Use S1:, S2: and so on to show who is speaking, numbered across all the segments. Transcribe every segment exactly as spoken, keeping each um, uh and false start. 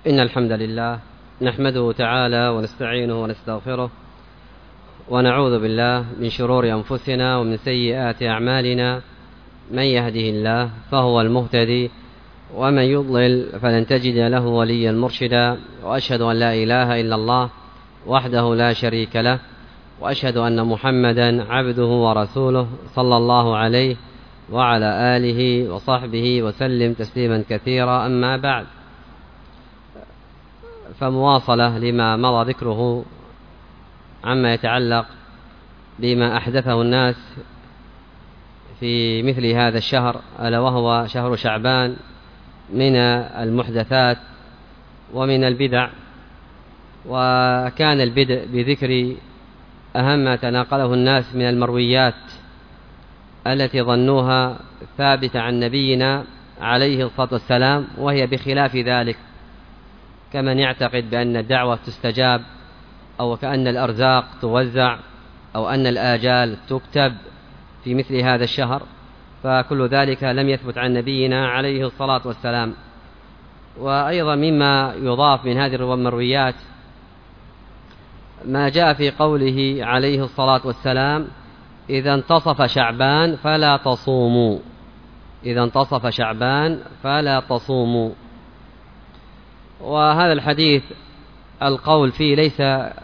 S1: إن الحمد لله نحمده تعالى ونستعينه ونستغفره ونعوذ بالله من شرور أنفسنا ومن سيئات أعمالنا. من يهده الله فهو المهتدي ومن يضلل فلن تجد له وليا مرشدا. وأشهد أن لا إله إلا الله وحده لا شريك له، وأشهد أن محمدا عبده ورسوله صلى الله عليه وعلى آله وصحبه وسلم تسليما كثيرا. أما بعد، فمواصلة لما مضى ذكره عما يتعلق بما أحدثه الناس في مثل هذا الشهر، ألا وهو شهر شعبان، من المحدثات ومن البدع. وكان البدء بذكر أهم ما تناقله الناس من المرويات التي ظنوها ثابتة عن نبينا عليه الصلاة والسلام، وهي بخلاف ذلك، كمن يعتقد بأن الدعوة تستجاب، أو كأن الأرزاق توزع، أو أن الآجال تكتب في مثل هذا الشهر. فكل ذلك لم يثبت عن نبينا عليه الصلاة والسلام. وأيضا مما يضاف من هذه المرويات ما جاء في قوله عليه الصلاة والسلام: إذا انتصف شعبان فلا تصوموا، إذا انتصف شعبان فلا تصوموا. وهذا الحديث القول فيه ليس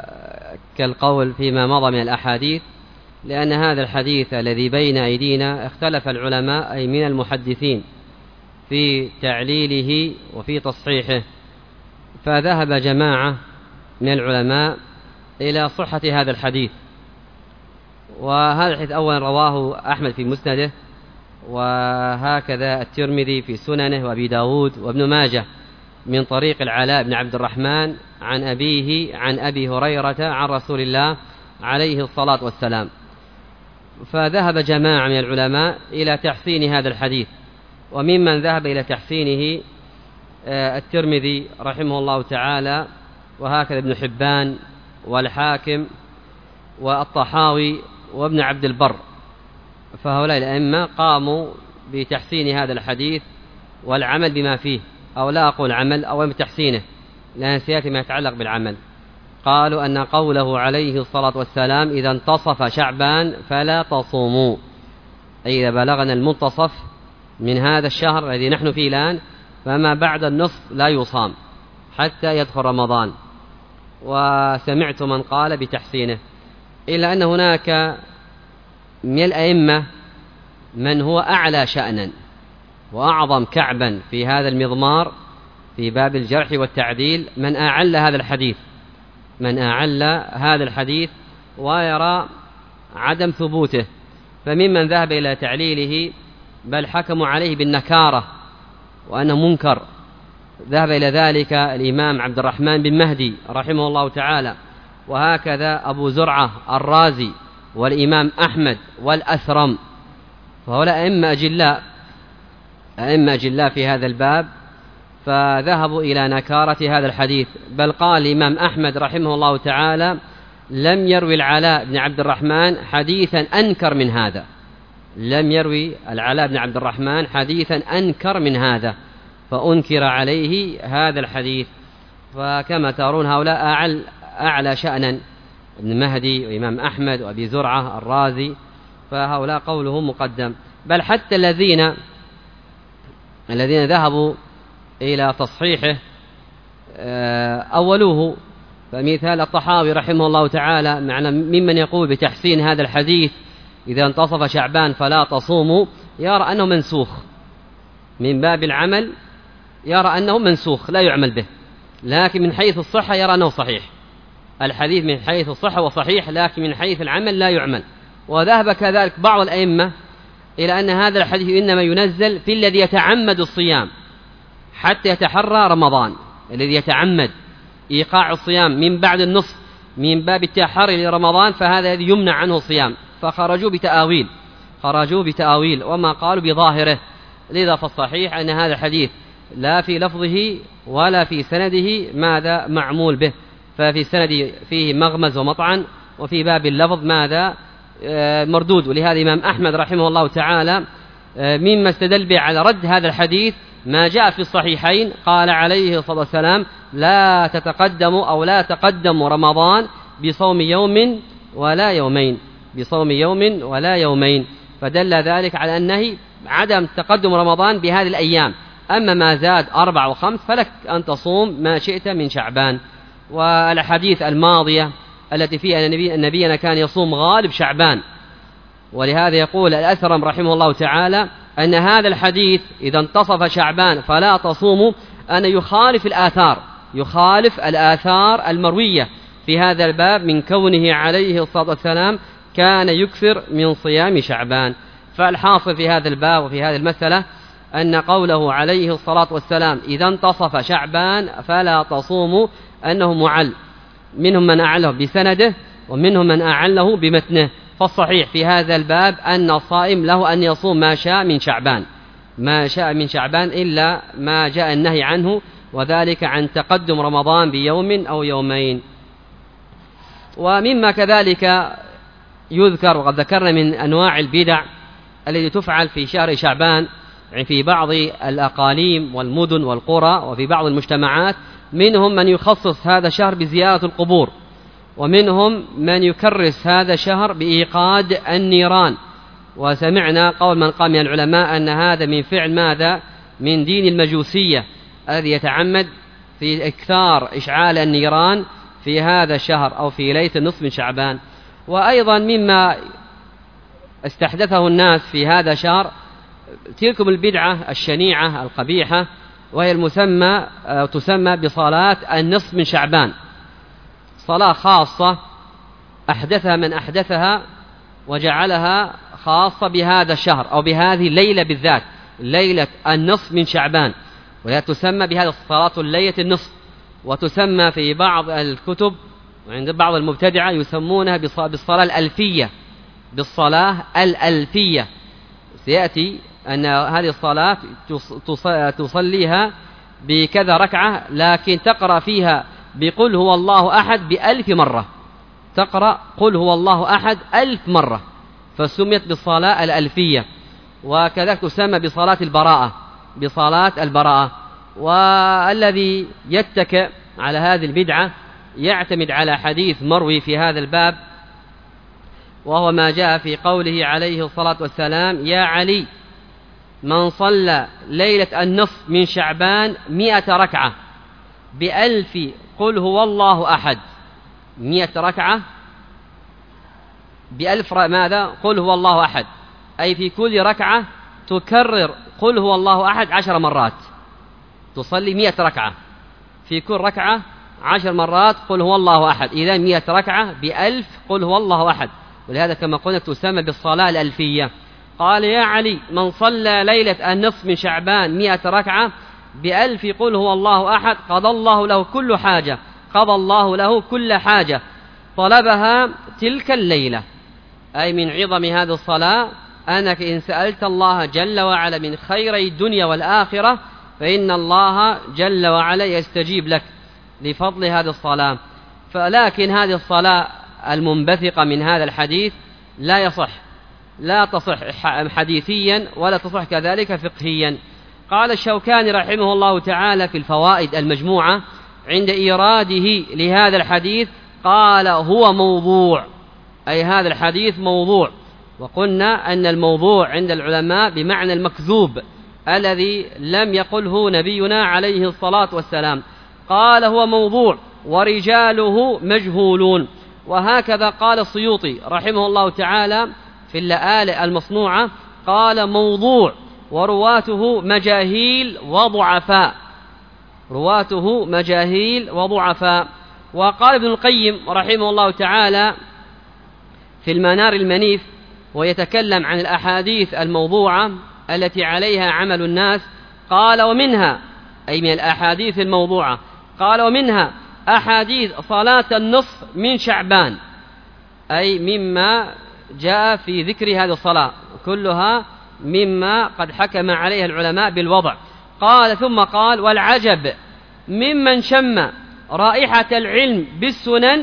S1: كالقول فيما مضى من الأحاديث، لأن هذا الحديث الذي بين أيدينا اختلف العلماء أي من المحدثين في تعليله وفي تصحيحه. فذهب جماعة من العلماء إلى صحة هذا الحديث. وهذا الحديث أولا رواه أحمد في مسنده، وهكذا الترمذي في سننه، وأبي داود وابن ماجه من طريق العلاء بن عبد الرحمن عن أبيه عن أبي هريرة عن رسول الله عليه الصلاة والسلام. فذهب جماعة من العلماء إلى تحسين هذا الحديث، وممن ذهب إلى تحسينه الترمذي رحمه الله تعالى، وهكذا ابن حبان والحاكم والطحاوي وابن عبد البر. فهؤلاء الأئمة قاموا بتحسين هذا الحديث والعمل بما فيه، أو لا أقول عمل أو بتحسينه، لأن سيأتي ما يتعلق بالعمل. قالوا أن قوله عليه الصلاة والسلام: إذا انتصف شعبان فلا تصوموا، أي إذا بلغنا المنتصف من هذا الشهر الذي نحن فيه الآن، فما بعد النصف لا يصام حتى يدخل رمضان. وسمعت من قال بتحسينه، إلا أن هناك من الأئمة من هو أعلى شأنا وأعظم كعبا في هذا المضمار في باب الجرح والتعديل، من أعل هذا الحديث من أعل هذا الحديث ويرى عدم ثبوته. فممن ذهب إلى تعليله بل حكموا عليه بالنكارة وأنه منكر، ذهب إلى ذلك الإمام عبد الرحمن بن مهدي رحمه الله تعالى، وهكذا أبو زرعة الرازي والإمام أحمد والأثرم. فهؤلاء أئمة أجلاء أئمة أجلاء في هذا الباب، فذهبوا إلى نكارة هذا الحديث. بل قال الإمام أحمد رحمه الله تعالى: لم يروي العلاء بن عبد الرحمن حديثا أنكر من هذا، لم يروي العلاء بن عبد الرحمن حديثا أنكر من هذا، فأنكر عليه هذا الحديث. فكما ترون هؤلاء أعلى, أعلى شأنا، ابن مهدي وإمام أحمد وأبي زرعة الرازي، فهؤلاء قولهم مقدم. بل حتى الذين الذين ذهبوا إلى تصحيحه أولوه. فمثال الطحاوي رحمه الله تعالى معنا ممن يقول بتحسين هذا الحديث: إذا انتصف شعبان فلا تصوموا، يرى أنه منسوخ من باب العمل، يرى أنه منسوخ لا يعمل به، لكن من حيث الصحة يرى أنه صحيح. الحديث من حيث الصحة وصحيح، لكن من حيث العمل لا يعمل. وذهب كذلك بعض الأئمة إلى أن هذا الحديث إنما ينزل في الذي يتعمد الصيام حتى يتحرى رمضان، الذي يتعمد إيقاع الصيام من بعد النصف من باب التحري لرمضان، فهذا الذي يمنع عنه الصيام. فخرجوا بتآويل خرجوا بتآويل وما قالوا بظاهره. لذا فالصحيح أن هذا الحديث لا في لفظه ولا في سنده ماذا معمول به، ففي السند فيه مغمز ومطعن، وفي باب اللفظ ماذا مردود. ولهذا الإمام أحمد رحمه الله تعالى مما استدل به على رد هذا الحديث ما جاء في الصحيحين قال عليه الصلاة والسلام لا تتقدم أو لا تقدم رمضان بصوم يوم ولا يومين بصوم يوم ولا يومين، فدل ذلك على أنه عدم تقدم رمضان بهذه الأيام. أما ما زاد أربع وخمس فلك أن تصوم ما شئت من شعبان. والحديث الماضية التي فيها أن نبينا كان يصوم غالب شعبان، ولهذا يقول الأثرم رحمه الله تعالى أن هذا الحديث إذا انتصف شعبان فلا تصوموا أن يخالف الآثار يخالف الآثار المروية في هذا الباب من كونه عليه الصلاة والسلام كان يكثر من صيام شعبان. فالحاصل في هذا الباب وفي هذه المسألة أن قوله عليه الصلاة والسلام إذا انتصف شعبان فلا تصوموا أنه معل، منهم من أعله بسنده ومنهم من أعله بمتنه. فالصحيح في هذا الباب أن الصائم له أن يصوم ما شاء من شعبان ما شاء من شعبان إلا ما جاء النهي عنه، وذلك عن تقدم رمضان بيوم أو يومين. ومما كذلك يذكر وقد ذكرنا من أنواع البدع التي تفعل في شهر شعبان يعني في بعض الأقاليم والمدن والقرى وفي بعض المجتمعات، منهم من يخصص هذا الشهر بزيارة القبور، ومنهم من يكرس هذا الشهر بإيقاد النيران. وسمعنا قول من قام من العلماء أن هذا من فعل ماذا؟ من دين المجوسية الذي يتعمد في إكثار إشعال النيران في هذا الشهر أو في ليلة النصف من شعبان. وأيضا مما استحدثه الناس في هذا الشهر تلكم البدعة الشنيعة القبيحة، وهي المسمى تسمى بصلاة النصف من شعبان، صلاة خاصة أحدثها من أحدثها وجعلها خاصة بهذا الشهر أو بهذه الليلة بالذات، ليلة النصف من شعبان، وهي تسمى بهذا الصلاة الليلة النصف. وتسمى في بعض الكتب وعند بعض المبتدعة يسمونها بالصلاة الألفية بالصلاة الألفية. سيأتي أن هذه الصلاة تصليها بكذا ركعة، لكن تقرأ فيها بقل هو الله أحد بألف مرة، تقرأ قل هو الله أحد ألف مرة، فسميت بالصلاة الألفية. وكذلك تسمى بصلاة البراءة بصلاة البراءة. والذي يتكئ على هذه البدعة يعتمد على حديث مروي في هذا الباب، وهو ما جاء في قوله عليه الصلاة والسلام يا علي من صلى ليلة النصف من شعبان مئة ركعة بألف قل هو الله أحد، مئة ركعة بألف ماذا؟ قل هو الله أحد، أي في كل ركعة تكرر قل هو الله أحد عشر مرات، تصلي مئة ركعة في كل ركعة عشر مرات قل هو الله أحد، إذا مئة ركعة بألف قل هو الله أحد. ولهذا كما قلنا تسمى بالصلاة الألفية. قال يا علي من صلى ليلة النصف من شعبان مئة ركعة بألف قل هو الله أحد قضى الله له كل حاجة قضى الله له كل حاجة طلبها تلك الليلة. أي من عظم هذه الصلاة أنك إن سألت الله جل وعلا من خيري الدنيا والآخرة فإن الله جل وعلا يستجيب لك لفضل هذه الصلاة. فلكن هذه الصلاة المنبثقة من هذا الحديث لا يصح لا تصح حديثيا ولا تصح كذلك فقهيا. قال الشوكاني رحمه الله تعالى في الفوائد المجموعة عند إيراده لهذا الحديث قال هو موضوع، أي هذا الحديث موضوع. وقلنا أن الموضوع عند العلماء بمعنى المكذوب الذي لم يقله نبينا عليه الصلاة والسلام. قال هو موضوع ورجاله مجهولون. وهكذا قال السيوطي رحمه الله تعالى في اللآلئ المصنوعة قال موضوع ورواته مجاهيل وضعفاء رواته مجاهيل وضعفاء. وقال ابن القيم رحمه الله تعالى في المنار المنيف ويتكلم عن الأحاديث الموضوعة التي عليها عمل الناس، قال ومنها أي من الأحاديث الموضوعة قال ومنها أحاديث صلاة النصف من شعبان، أي مما جاء في ذكر هذه الصلاة كلها مما قد حكم عليها العلماء بالوضع. قال ثم قال والعجب ممن شم رائحة العلم بالسنن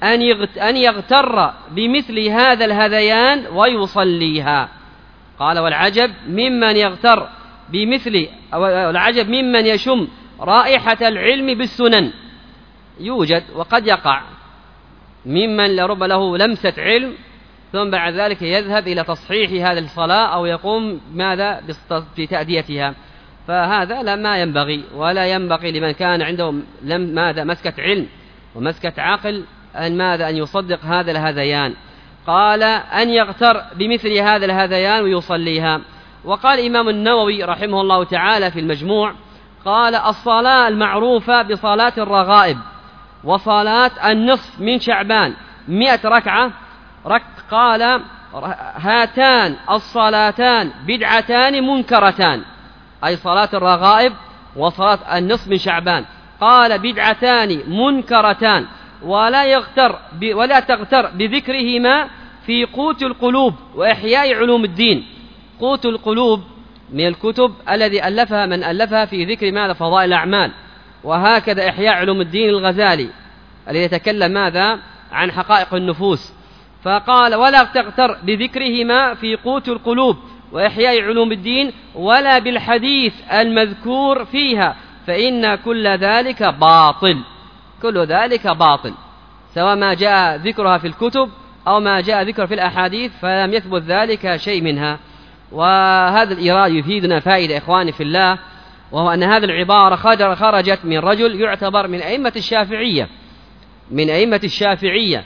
S1: أن يغتر بمثل هذا الهذيان ويصليها. قال والعجب ممن يغتر بمثل أو العجب ممن يشم رائحة العلم بالسنن، يوجد وقد يقع ممن لرب له لمسة علم ثم بعد ذلك يذهب إلى تصحيح هذه الصلاة أو يقوم ماذا بتأديتها، فهذا لما ينبغي، ولا ينبغي لمن كان عنده لم ماذا مسكة علم ومسكة عقل أن ماذا أن يصدق هذا الهذيان. قال أن يغتر بمثل هذا الهذيان ويصليها. وقال الإمام النووي رحمه الله تعالى في المجموع قال الصلاة المعروفة بصلاة الرغائب وصلاة النصف من شعبان مئة ركعة رك قال هاتان الصلاتان بدعتان منكرتان، أي صلاة الرغائب وصلاة النصف من شعبان، قال بدعتان منكرتان ولا يغتر ولا تغتر بذكرهما في قوت القلوب وإحياء علوم الدين. قوت القلوب من الكتب الذي ألفها من ألفها في ذكر ماذا فضائل الأعمال، وهكذا إحياء علوم الدين الغزالي الذي يتكلم ماذا عن حقائق النفوس، فقال ولا تغتر بذكرهما في قوت القلوب وإحياء علوم الدين ولا بالحديث المذكور فيها فإن كل ذلك باطل، كل ذلك باطل، سواء ما جاء ذكرها في الكتب أو ما جاء ذكر في الأحاديث فلم يثبت ذلك شيء منها. وهذا الإيراد يفيدنا فائدة إخواني في الله، وهو أن هذه العبارة خرجت من رجل يعتبر من أئمة الشافعية من أئمة الشافعية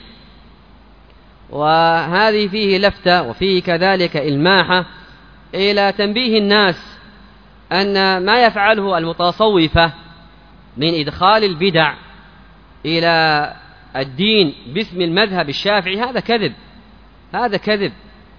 S1: وهذه فيه لفتة وفيه كذلك إلماحة إلى تنبيه الناس أن ما يفعله المتصوفة من إدخال البدع إلى الدين باسم المذهب الشافعي هذا كذب، هذا كذب.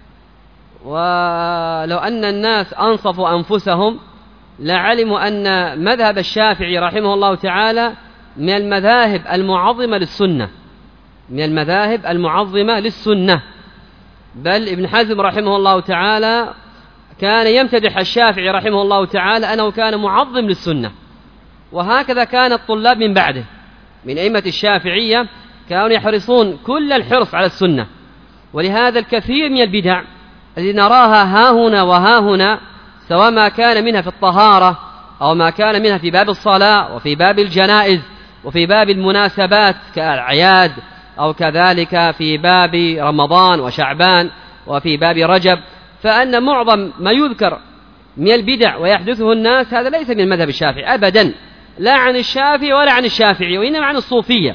S1: ولو أن الناس أنصفوا أنفسهم لعلموا أن مذهب الشافعي رحمه الله تعالى من المذاهب المعظمة للسنة، من المذاهب المعظمة للسنة، بل ابن حزم رحمه الله تعالى كان يمتدح الشافعي رحمه الله تعالى أنه كان معظم للسنة، وهكذا كان الطلاب من بعده من أئمة الشافعية كانوا يحرصون كل الحرص على السنة. ولهذا الكثير من البدع التي نراها ها هنا وها هنا سواء ما كان منها في الطهارة أو ما كان منها في باب الصلاة وفي باب الجنائز وفي باب المناسبات كالأعياد أو كذلك في باب رمضان وشعبان وفي باب رجب، فأن معظم ما يذكر من البدع ويحدثه الناس هذا ليس من المذهب الشافعي أبدا، لا عن الشافعي ولا عن الشافعي، وإنما عن الصوفية.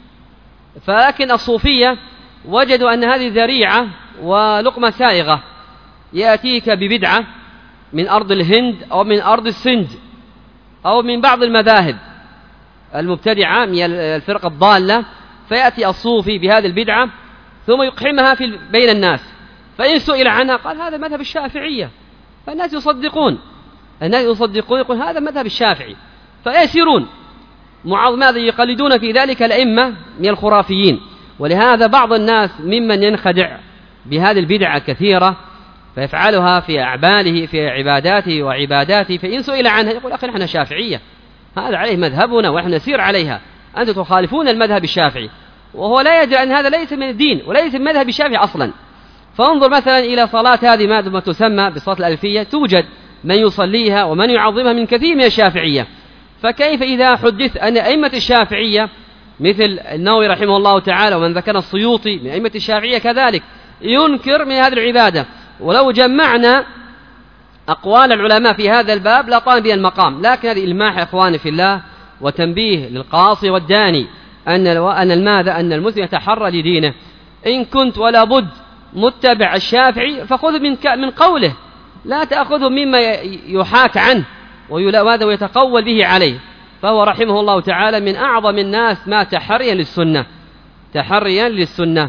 S1: فلكن الصوفية وجدوا أن هذه ذريعة ولقمة سائغة، يأتيك ببدعة من أرض الهند أو من أرض السند أو من بعض المذاهب المبتدعة من الفرقة الضالة، فيأتي الصوفي بهذه البدعة ثم يقحمها في بين الناس، فإن سئل عنها قال هذا مذهب الشافعية، فالناس يصدقون الناس يصدقون يقول هذا مذهب الشافعي، فيسيرون معظم ماذا يقلدون في ذلك الأئمة من الخرافيين. ولهذا بعض الناس ممن ينخدع بهذه البدعة الكثيرة فيفعلها في أعماله في عباداته وعباداته، فإن سئل عنها يقول أخي نحن شافعية، هذا عليه مذهبنا ونحن نسير عليها، أنتم تخالفون المذهب الشافعي، وهو لا يدري أن هذا ليس من الدين وليس من مذهب الشافعي أصلا. فانظر مثلا إلى صلاة هذه ما تسمى بصلاة الألفية، توجد من يصليها ومن يعظمها من كثير من الشافعية، فكيف إذا حدث أن أئمة الشافعية مثل النووي رحمه الله تعالى ومن ذكر السيوطي من أئمة الشافعية كذلك ينكر من هذه العبادة. ولو جمعنا أقوال العلماء في هذا الباب لا طال بها المقام، لكن هذه إلماح إخواني في الله وتنبيه للقاصي والداني أن أن الماذا أن المسلم يتحرى لدينه. إن كنت ولا بد متبع الشافعي فخذ من من قوله، لا تأخذه مما يحاك عنه وهذا ويتقول به عليه، فهو رحمه الله تعالى من أعظم الناس ما تحريا للسنة تحريا للسنة.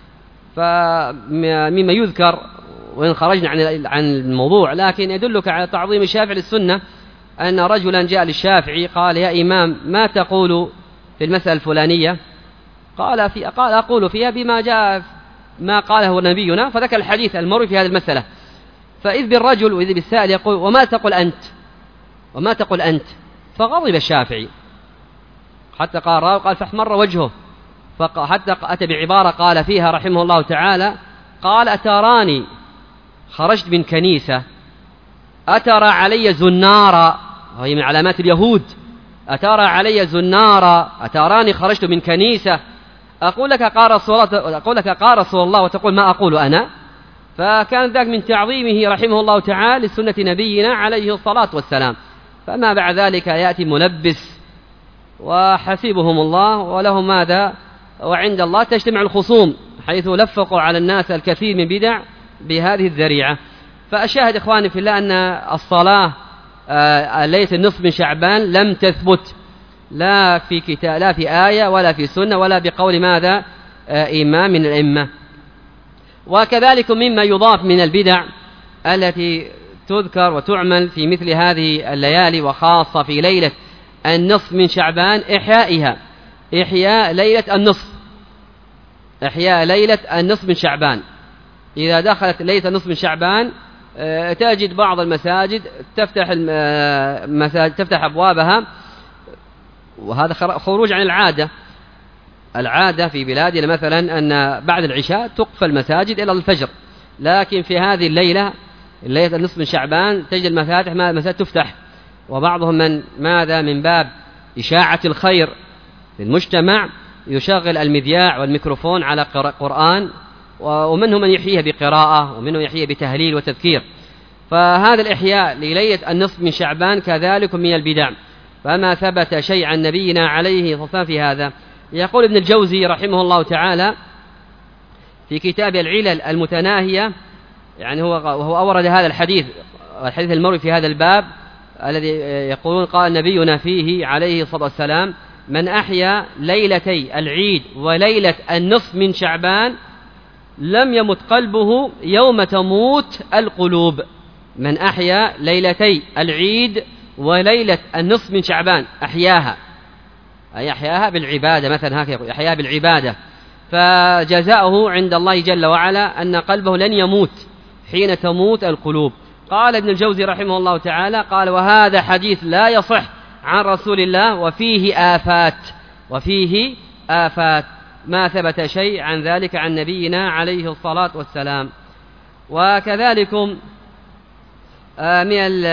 S1: فمما يذكر وإن خرجنا عن عن الموضوع لكن يدلك على تعظيم الشافعي للسنة أن رجلا جاء للشافعي قال يا إمام ما تقول في المسألة الفلانية؟ قال في قال أقول فيها بما جاء ما قاله نبينا، فذكر الحديث المروي في هذه المسألة. فإذ بالرجل وإذ بالسائل يقول وما تقول أنت وما تقول أنت؟ فغضب الشافعي حتى قال قال فاحمر وجهه، حتى أتى بعبارة قال فيها رحمه الله تعالى قال أتراني خرجت من كنيسة أترى علي زنارا، وهي من علامات اليهود، أترى علي زنارا، أتراني خرجت من كنيسة، أقول لك قال رسول الله، أقول لك قال رسول الله وتقول ما أقول أنا. فكان ذاك من تعظيمه رحمه الله تعالى لسنة نبينا عليه الصلاة والسلام. فما بعد ذلك يأتي ملبس وحسيبهم الله ولهم ماذا، وعند الله تجتمع الخصوم، حيث لفقوا على الناس الكثير من بدع بهذه الذريعة. فأشاهد إخواني في الله أن الصلاة ليلة النصف من شعبان لم تثبت لا في كتاب، لا في آية ولا في سنة ولا بقول ماذا إمام من الأئمة. وكذلك مما يضاف من البدع التي تذكر وتعمل في مثل هذه الليالي، وخاصة في ليلة النصف من شعبان، إحيائها، إحياء ليلة النصف، إحياء ليلة النصف من شعبان. إذا دخلت ليلة النصف من شعبان تجد بعض المساجد تفتح المساجد تفتح أبوابها، وهذا خروج عن العادة. العادة في بلادنا مثلا أن بعد العشاء تقفل المساجد إلى الفجر، لكن في هذه الليلة الليلة النصف من شعبان تجد المفاتح ما المساجد تفتح، وبعضهم من ماذا من باب إشاعة الخير في المجتمع يشغل المذياع والميكروفون على قرآن، ومنهم من يحييها بقراءة، ومنهم يحييها بتهليل وتذكير. فهذا الإحياء لليلة النصف من شعبان كذلك من البدع، فما ثبت شيء عن نبينا عليه الصلاة والسلام في هذا. يقول ابن الجوزي رحمه الله تعالى في كتاب العلل المتناهية، يعني هو وهو أورد هذا الحديث، الحديث المروي في هذا الباب الذي يقولون قال نبينا فيه عليه الصلاة والسلام: من أحيا ليلتي العيد وليلة النصف من شعبان لم يمت قلبه يوم تموت القلوب. من أحيا ليلتي العيد وليلة النصف من شعبان، أحياها أي أحياها بالعبادة، مثلا هكذا يقول أحياها بالعبادة، فجزاؤه عند الله جل وعلا أن قلبه لن يموت حين تموت القلوب. قال ابن الجوزي رحمه الله تعالى قال: وهذا حديث لا يصح عن رسول الله وفيه آفات، وفيه آفات، ما ثبت شيء عن ذلك عن نبينا عليه الصلاة والسلام. وكذلك من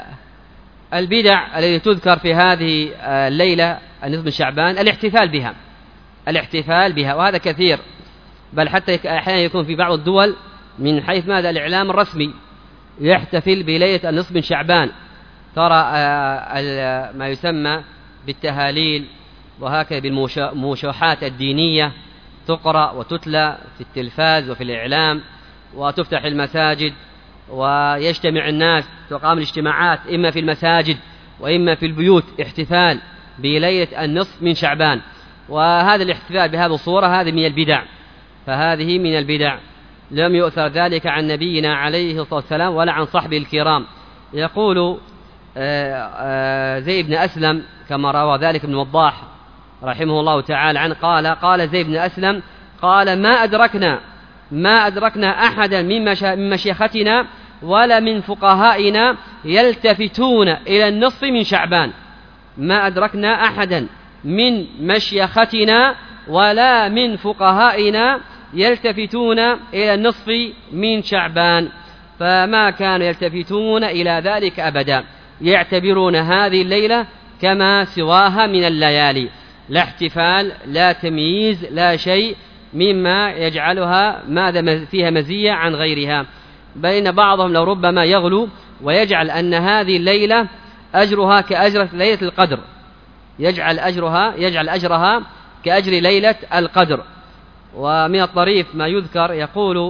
S1: البدع التي تذكر في هذه الليلة النصف من شعبان الاحتفال بها، الاحتفال بها، وهذا كثير، بل حتى أحيانا يكون في بعض الدول من حيث ماذا الإعلام الرسمي يحتفل بليلة النصف من شعبان، ترى ما يسمى بالتهاليل وهكذا بالموشوحات الدينية تقرأ وتتلى في التلفاز وفي الإعلام، وتفتح المساجد ويجتمع الناس، تقام الاجتماعات إما في المساجد وإما في البيوت، احتفال بليلة النصف من شعبان. وهذا الاحتفال بهذه الصورة هذه من البدع، فهذه من البدع، لم يؤثر ذلك عن نبينا عليه الصلاة والسلام ولا عن صحبه الكرام. يقول زيد بن أسلم كما روى ذلك ابن وضاح رحمه الله تعالى عنه قال: قال زيد بن أسلم قال: ما أدركنا ما أدركنا أحدا من مشيختنا ولا من فقهائنا يلتفتون إلى النصف من شعبان. ما أدركنا أحدا من مشيختنا ولا من فقهائنا يلتفتون إلى النصف من شعبان، فما كانوا يلتفتون إلى ذلك أبدا، يعتبرون هذه الليلة كما سواها من الليالي، لا احتفال لا تمييز لا شيء مما يجعلها ماذا فيها مزية عن غيرها. بين بعضهم لو ربما يغلو ويجعل أن هذه الليلة أجرها كأجر ليلة القدر، يجعل أجرها يجعل أجرها كأجر ليلة القدر. ومن الطريف ما يذكر يقول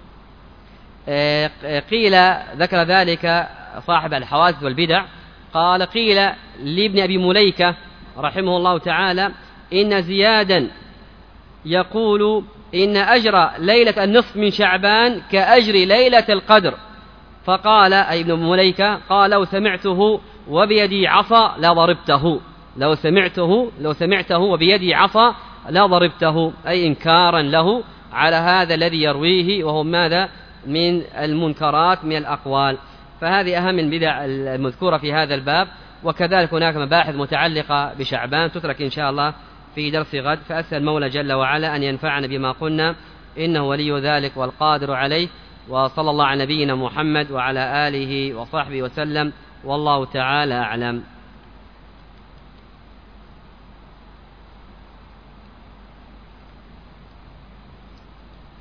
S1: قيل ذكر ذلك صاحب الحوادث والبدع قال: قيل لابن أبي مليكة رحمه الله تعالى إن زيادا يقول إن أجر ليلة النصف من شعبان كأجر ليلة القدر، فقال أي ابن مليكة قال: لو سمعته وبيدي عصا لضربته، لو سمعته لو سمعته وبيدي عصا لضربته، أي إنكارا له على هذا الذي يرويه، وهو ماذا من المنكرات من الأقوال. فهذه أهم البدع المذكورة في هذا الباب. وكذلك هناك مباحث متعلقة بشعبان تترك إن شاء الله في درس غد، فأسأل المولى جل وعلا أن ينفعنا بما قلنا، إنه ولي ذلك والقادر عليه، وصلى الله على نبينا محمد وعلى آله وصحبه وسلم، والله تعالى أعلم.